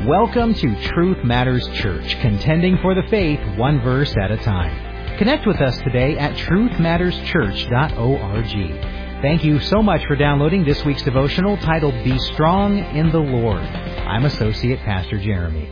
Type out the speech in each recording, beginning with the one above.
Welcome to Truth Matters Church, contending for the faith one verse at a time. Connect with us today at truthmatterschurch.org. Thank you so much for downloading this week's devotional titled Be Strong in the Lord. I'm Associate Pastor Jeremy.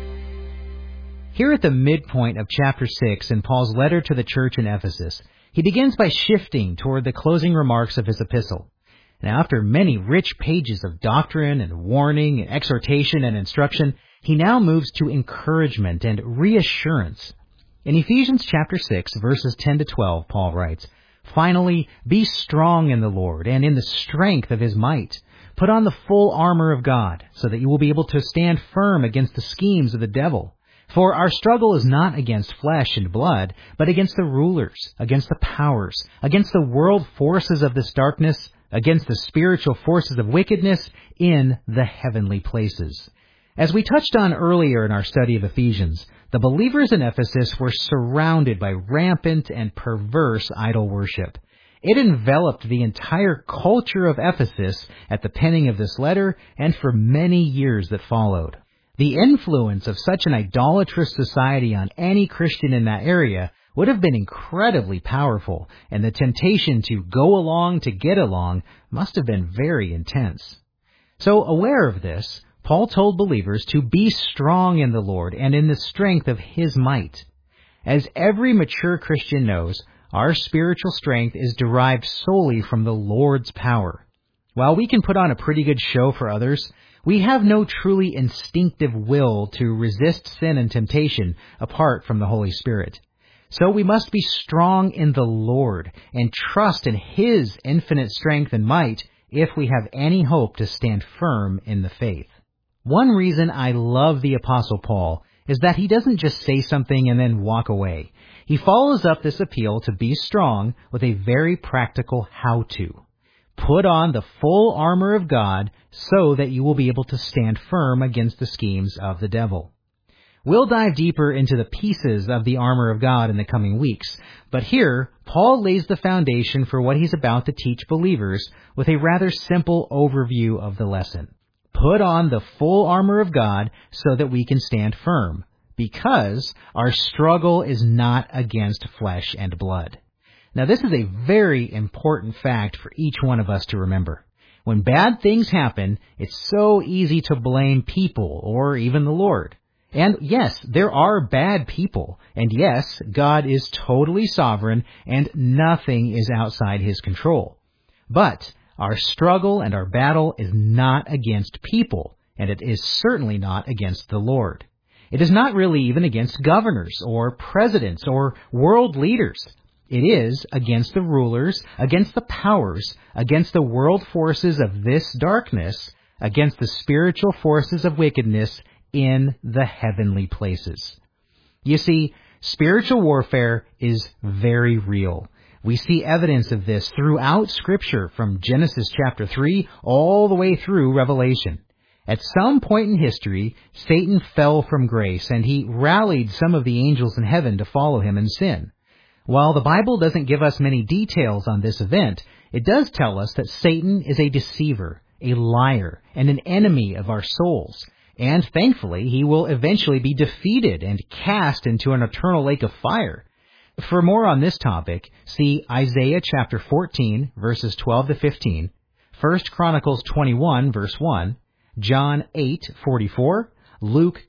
Here at the midpoint of chapter 6 in Paul's letter to the church in Ephesus, he begins by shifting toward the closing remarks of his epistle. Now, after many rich pages of doctrine and warning, exhortation and instruction, he now moves to encouragement and reassurance. In Ephesians chapter 6, verses 10 to 12, Paul writes, "Finally, be strong in the Lord and in the strength of His might. Put on the full armor of God, so that you will be able to stand firm against the schemes of the devil. For our struggle is not against flesh and blood, but against the rulers, against the powers, against the world forces of this darkness, against the spiritual forces of wickedness in the heavenly places." As we touched on earlier in our study of Ephesians, the believers in Ephesus were surrounded by rampant and perverse idol worship. It enveloped the entire culture of Ephesus at the penning of this letter and for many years that followed. The influence of such an idolatrous society on any Christian in that area would have been incredibly powerful, and the temptation to go along to get along must have been very intense. So, aware of this, Paul told believers to be strong in the Lord and in the strength of His might. As every mature Christian knows, our spiritual strength is derived solely from the Lord's power. While we can put on a pretty good show for others, we have no truly instinctive will to resist sin and temptation apart from the Holy Spirit. So we must be strong in the Lord and trust in His infinite strength and might if we have any hope to stand firm in the faith. One reason I love the Apostle Paul is that he doesn't just say something and then walk away. He follows up this appeal to be strong with a very practical how-to. Put on the full armor of God so that you will be able to stand firm against the schemes of the devil. We'll dive deeper into the pieces of the armor of God in the coming weeks, but here, Paul lays the foundation for what he's about to teach believers with a rather simple overview of the lesson. Put on the full armor of God so that we can stand firm, because our struggle is not against flesh and blood. Now, this is a very important fact for each one of us to remember. When bad things happen, it's so easy to blame people or even the Lord. And yes, there are bad people. And yes, God is totally sovereign and nothing is outside His control. But our struggle and our battle is not against people, and it is certainly not against the Lord. It is not really even against governors or presidents or world leaders. It is against the rulers, against the powers, against the world forces of this darkness, against the spiritual forces of wickedness in the heavenly places. You see, spiritual warfare is very real. We see evidence of this throughout Scripture from Genesis chapter 3 all the way through Revelation. At some point in history, Satan fell from grace, and he rallied some of the angels in heaven to follow him in sin. While the Bible doesn't give us many details on this event, it does tell us that Satan is a deceiver, a liar, and an enemy of our souls. And thankfully, he will eventually be defeated and cast into an eternal lake of fire. For more on this topic, see Isaiah chapter 14, verses 12 to 15, 1 Chronicles 21, verse 1, John 8:44, Luke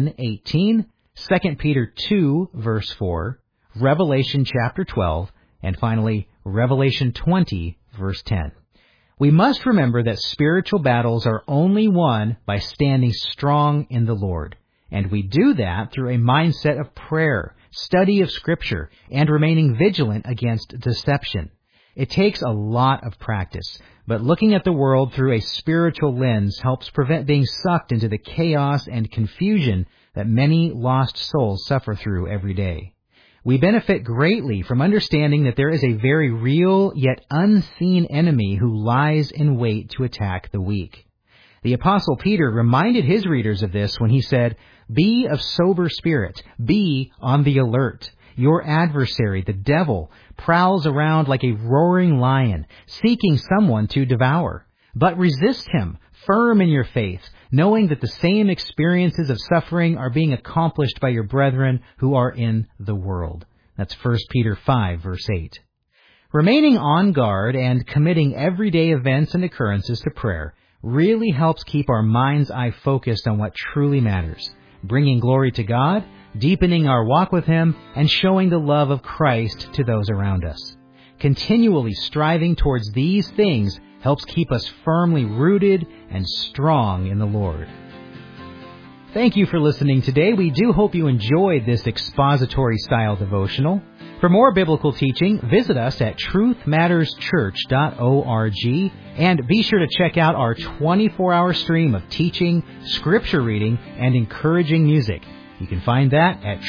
10:18, 2 Peter 2, verse 4, Revelation chapter 12, and finally, Revelation 20, verse 10. We must remember that spiritual battles are only won by standing strong in the Lord. And we do that through a mindset of prayer, study of Scripture, and remaining vigilant against deception. It takes a lot of practice, but looking at the world through a spiritual lens helps prevent being sucked into the chaos and confusion that many lost souls suffer through every day. We benefit greatly from understanding that there is a very real yet unseen enemy who lies in wait to attack the weak. The Apostle Peter reminded his readers of this when he said, "Be of sober spirit, be on the alert. Your adversary, the devil, prowls around like a roaring lion, seeking someone to devour. But resist him, firm in your faith, knowing that the same experiences of suffering are being accomplished by your brethren who are in the world. That's 1 Peter 5, verse 8. Remaining on guard and committing everyday events and occurrences to prayer really helps keep our mind's eye focused on what truly matters, bringing glory to God, deepening our walk with Him, and showing the love of Christ to those around us. Continually striving towards these things helps keep us firmly rooted and strong in the Lord. Thank you for listening today. We do hope you enjoyed this expository-style devotional. For more biblical teaching, visit us at truthmatterschurch.org, and be sure to check out our 24-hour stream of teaching, scripture reading, and encouraging music. You can find that at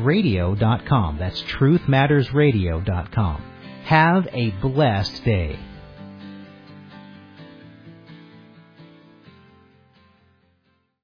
truthmattersradio.com. That's truthmattersradio.com. Have a blessed day.